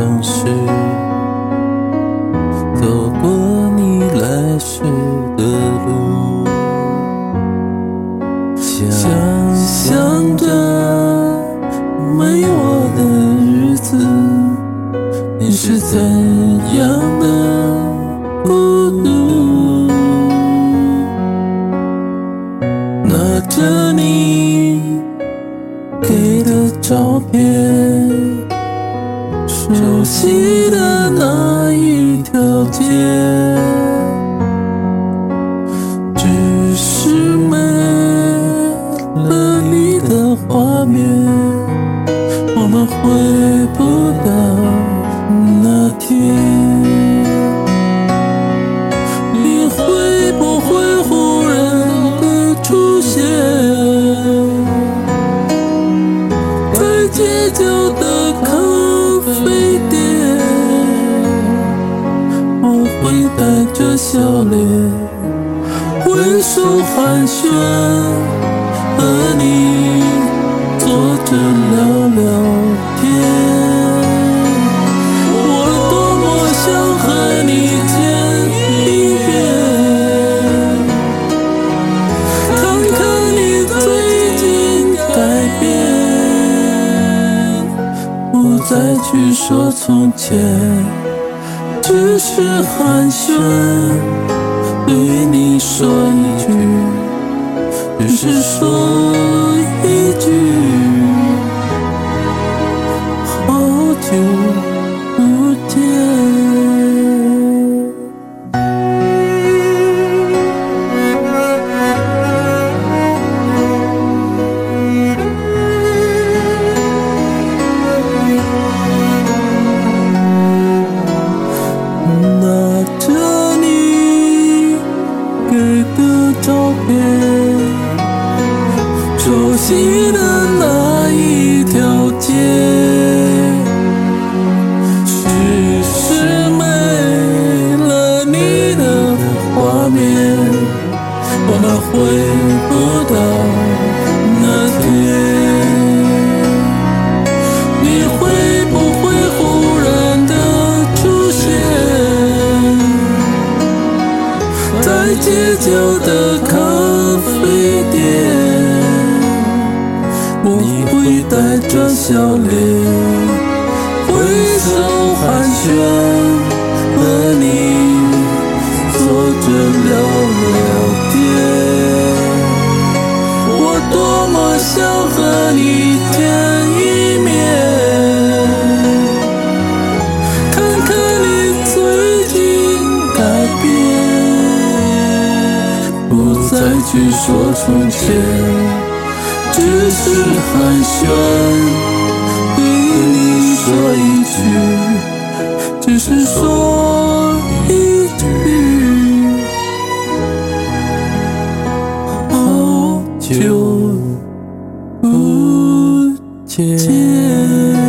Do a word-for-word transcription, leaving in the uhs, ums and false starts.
城市，走过你来时的路，想象着没我的日子，你是怎样的孤独。拿着你给的照片，熟悉的那一条街，只是没了你的画面，我们回不到那天。你会不会忽然的出现在街角的咖啡店？我会带着笑脸，温手寒暄，和你坐着聊聊天。我多么想和你见一面，看看你最近改变，不再去说从前，只是寒暄，对你说一句，只是说一句，好久不见。拿着你给的照片，熟悉的那一条街，只是没了你的画面，我们回不到那天。你会不会忽然的出现在街角的咖啡店？我会带着笑脸，挥手寒暄，和你坐着聊聊天。我多么想和你见一面，看看你最近改变，不再去说从前，只是寒暄，对你说一句，只是说一句，好久不见。